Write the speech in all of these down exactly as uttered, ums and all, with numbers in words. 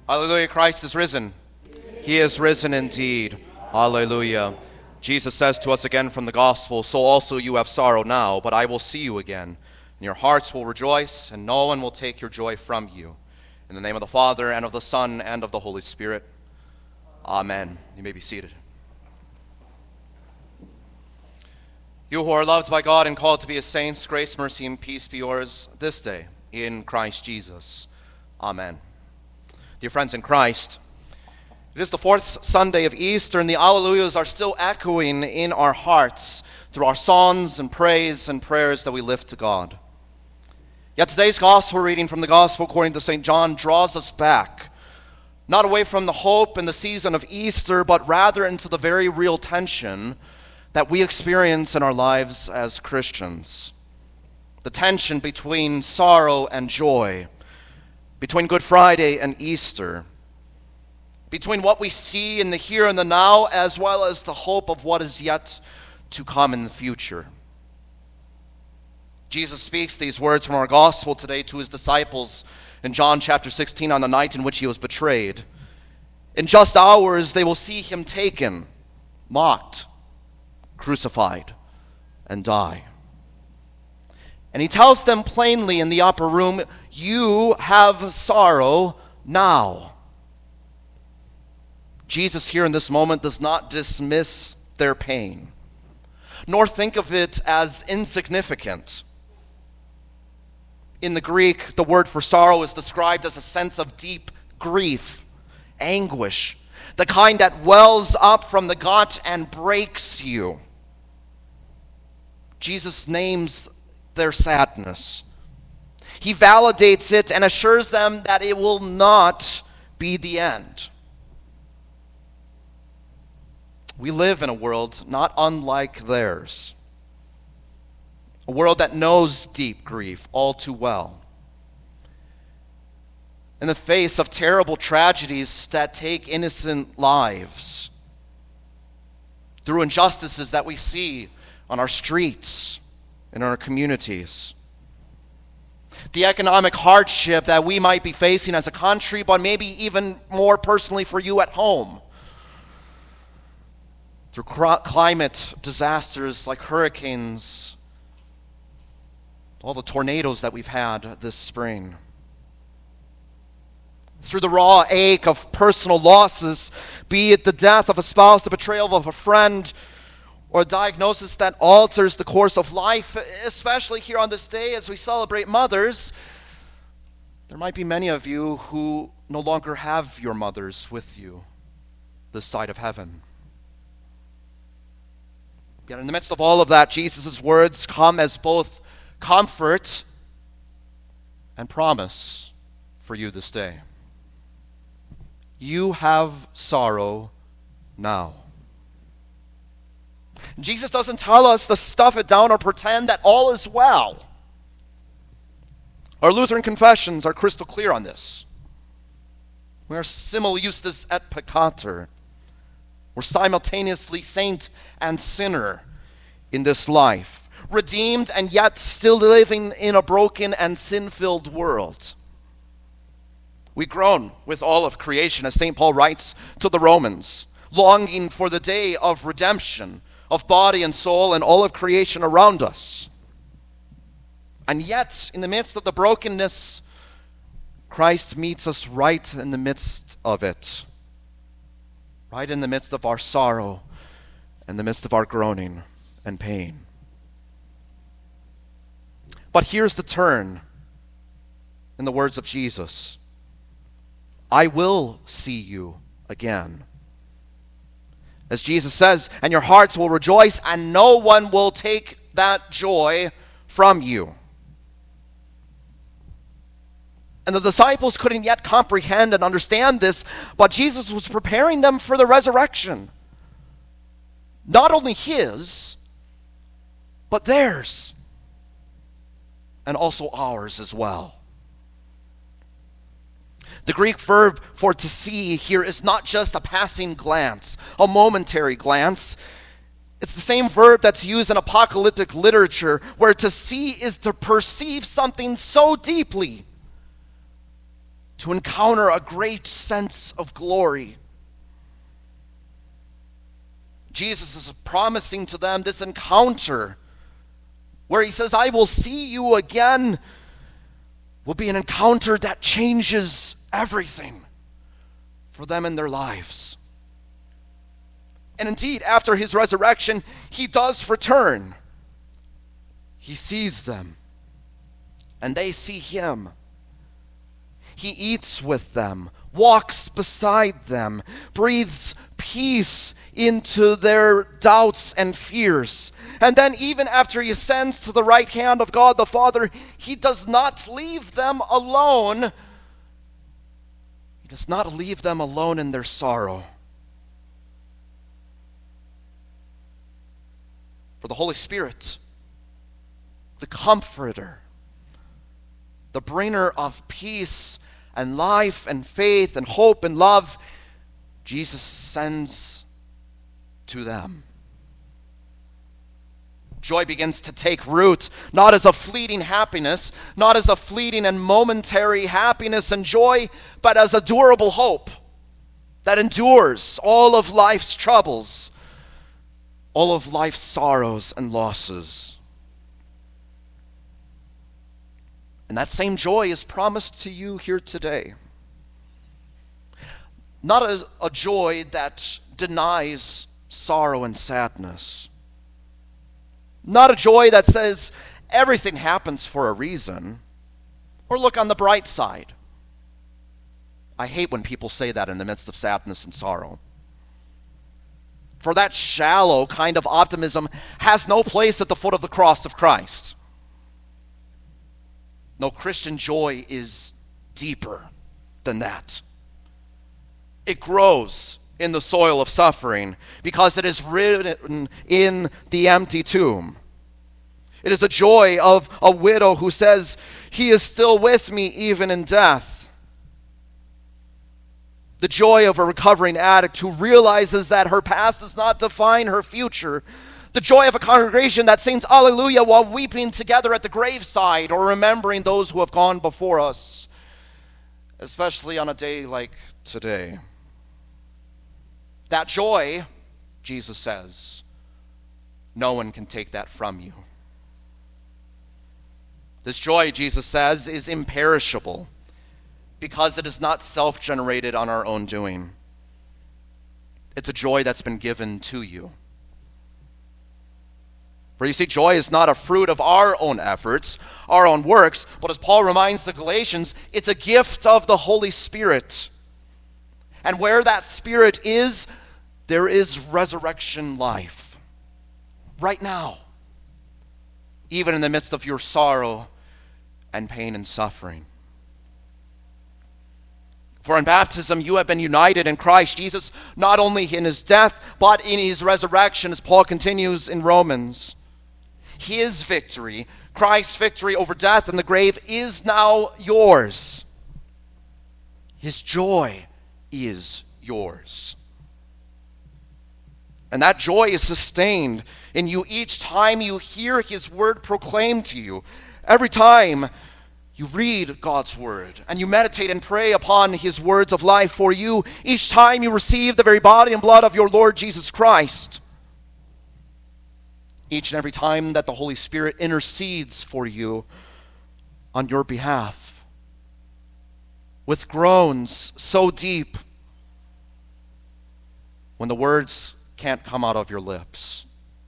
Hallelujah, Christ is risen. He is risen indeed. Hallelujah. Jesus says to us again from the gospel, so also you have sorrow now, but I will see you again. And your hearts will rejoice, and no one will take your joy from you. In the name of the Father, and of the Son, and of the Holy Spirit. Amen. You may be seated. You who are loved by God and called to be his saints, grace, mercy, and peace be yours this day in Christ Jesus. Amen. Dear friends in Christ, it is the fourth Sunday of Easter, and the Alleluias are still echoing in our hearts through our songs and praise and prayers that we lift to God. Yet today's gospel reading from the Gospel according to Saint John draws us back, not away from the hope and the season of Easter, but rather into the very real tension that we experience in our lives as Christians. The tension between sorrow and joy, between Good Friday and Easter, between what we see in the here and the now, as well as the hope of what is yet to come in the future. Jesus speaks these words from our gospel today to his disciples in John chapter sixteen on the night in which he was betrayed. In just hours they will see him taken, mocked, crucified, and die. And he tells them plainly in the upper room, you have sorrow now. Jesus here in this moment does not dismiss their pain, nor think of it as insignificant. In the Greek, the word for sorrow is described as a sense of deep grief, anguish, the kind that wells up from the gut and breaks you. Jesus names their sadness. He validates it and assures them that it will not be the end. We live in a world not unlike theirs, a world that knows deep grief all too well. In the face of terrible tragedies that take innocent lives, through injustices that we see on our streets, in our communities, the economic hardship that we might be facing as a country, but maybe even more personally for you at home, through climate disasters like hurricanes, all the tornadoes that we've had this spring, through the raw ache of personal losses, be it the death of a spouse, the betrayal of a friend, or a diagnosis that alters the course of life, especially here on this day as we celebrate mothers. There might be many of you who no longer have your mothers with you this side of heaven. Yet in the midst of all of that, Jesus' words come as both comfort and promise for you this day. You have sorrow now. Jesus doesn't tell us to stuff it down or pretend that all is well. Our Lutheran confessions are crystal clear on this. We are simul justus et peccator. We're simultaneously saint and sinner in this life, redeemed and yet still living in a broken and sin-filled world. We groan with all of creation, as Saint Paul writes to the Romans, longing for the day of redemption of body and soul and all of creation around us. And yet, in the midst of the brokenness, Christ meets us right in the midst of it. Right in the midst of our sorrow, in the midst of our groaning and pain. But here's the turn in the words of Jesus. I will see you again. As Jesus says, and your hearts will rejoice, and no one will take that joy from you. And the disciples couldn't yet comprehend and understand this, but Jesus was preparing them for the resurrection. Not only his, but theirs. And also ours as well. The Greek verb for to see here is not just a passing glance, a momentary glance. It's the same verb that's used in apocalyptic literature, where to see is to perceive something so deeply, to encounter a great sense of glory. Jesus is promising to them this encounter where he says, I will see you again, will be an encounter that changes everything for them in their lives. And indeed, after his resurrection, he does return. He sees them, and they see him. He eats with them, walks beside them, breathes peace into their doubts and fears. And then even after he ascends to the right hand of God the Father, he does not leave them alone. He does not leave them alone in their sorrow. For the Holy Spirit, the Comforter, the bringer of peace and life and faith and hope and love, Jesus sends to them. Joy begins to take root, not as a fleeting happiness, not as a fleeting and momentary happiness and joy, but as a durable hope that endures all of life's troubles, all of life's sorrows and losses. And that same joy is promised to you here today. Not as a joy that denies sorrow and sadness. Not a joy that says everything happens for a reason, or look on the bright side. I hate when people say that in the midst of sadness and sorrow. For that shallow kind of optimism has no place at the foot of the cross of Christ. No, Christian joy is deeper than that. It grows in the soil of suffering because it is written in the empty tomb. It is the joy of a widow who says, he is still with me even in death. The joy of a recovering addict who realizes that her past does not define her future. The joy of a congregation that sings Alleluia while weeping together at the graveside or remembering those who have gone before us, especially on a day like today. That joy, Jesus says, no one can take that from you. This joy, Jesus says, is imperishable because it is not self-generated on our own doing. It's a joy that's been given to you. For you see, joy is not a fruit of our own efforts, our own works, but as Paul reminds the Galatians, it's a gift of the Holy Spirit. And where that Spirit is, there is resurrection life. Right now. Even in the midst of your sorrow and pain and suffering. For in baptism you have been united in Christ Jesus, not only in his death, but in his resurrection, as Paul continues in Romans. His victory, Christ's victory over death and the grave, is now yours. His joy is yours. And that joy is sustained in you each time you hear his word proclaimed to you. Every time you read God's word and you meditate and pray upon his words of life for you, each time you receive the very body and blood of your Lord Jesus Christ. Each and every time that the Holy Spirit intercedes for you on your behalf with groans so deep when the words can't come out of your lips.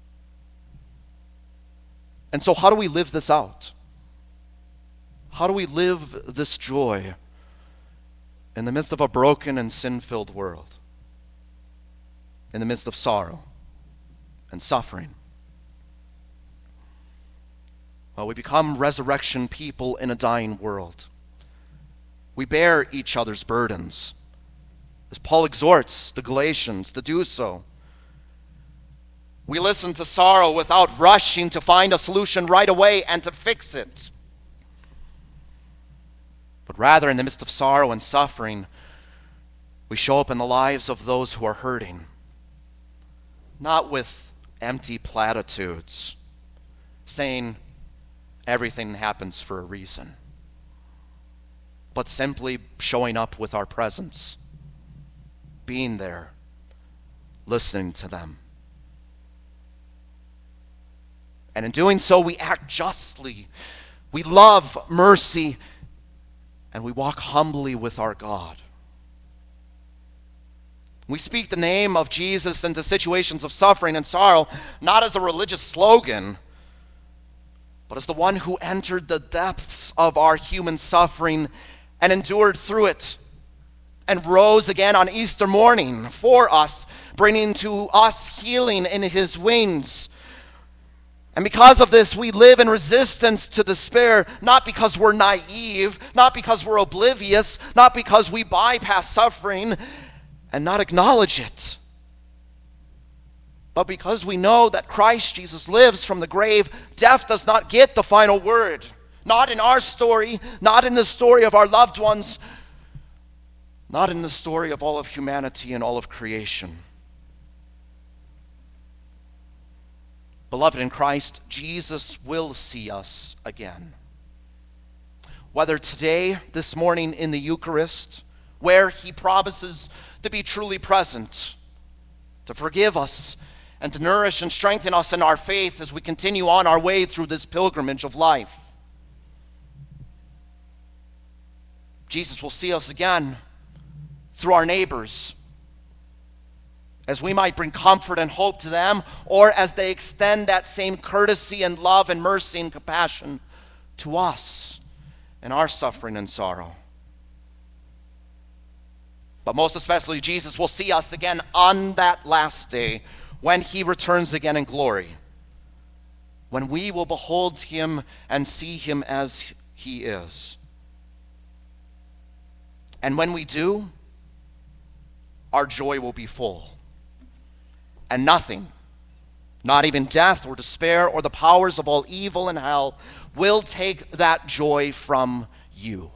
And so how do we live this out? How do we live this joy in the midst of a broken and sin-filled world? In the midst of sorrow and suffering? Well, we become resurrection people in a dying world. We bear each other's burdens, as Paul exhorts the Galatians to do so. We listen to sorrow without rushing to find a solution right away and to fix it. But rather, in the midst of sorrow and suffering, we show up in the lives of those who are hurting. Not with empty platitudes, saying everything happens for a reason. but simply showing up with our presence, being there, listening to them. And in doing so, we act justly, we love mercy, and we walk humbly with our God. We speak the name of Jesus into situations of suffering and sorrow, not as a religious slogan, but as the one who entered the depths of our human suffering and endured through it, and rose again on Easter morning for us, bringing to us healing in his wings. And because of this, we live in resistance to despair, not because we're naive, not because we're oblivious, not because we bypass suffering and not acknowledge it, but because we know that Christ Jesus lives from the grave. Death does not get the final word, not in our story, not in the story of our loved ones, not in the story of all of humanity and all of creation. Beloved in Christ, Jesus will see us again. Whether today, this morning in the Eucharist, where he promises to be truly present, to forgive us, and to nourish and strengthen us in our faith as we continue on our way through this pilgrimage of life. Jesus will see us again through our neighbors, as we might bring comfort and hope to them, or as they extend that same courtesy and love and mercy and compassion to us in our suffering and sorrow. But most especially, Jesus will see us again on that last day when he returns again in glory, when we will behold him and see him as he is. And when we do, our joy will be full. And nothing, not even death or despair or the powers of all evil and hell, will take that joy from you.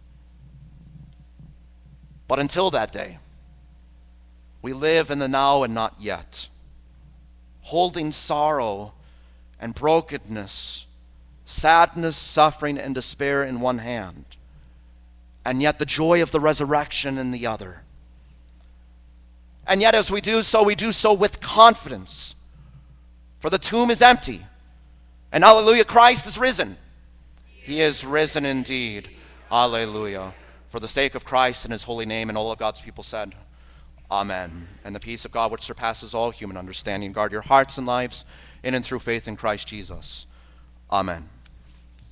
But until that day, we live in the now and not yet, holding sorrow and brokenness, sadness, suffering, and despair in one hand, and yet the joy of the resurrection in the other. And yet as we do so, we do so with confidence, for the tomb is empty, and hallelujah, Christ is risen. He is risen indeed. Hallelujah. For the sake of Christ and his holy name, and all of God's people said, Amen. And the peace of God, which surpasses all human understanding, guard your hearts and lives in and through faith in Christ Jesus. Amen.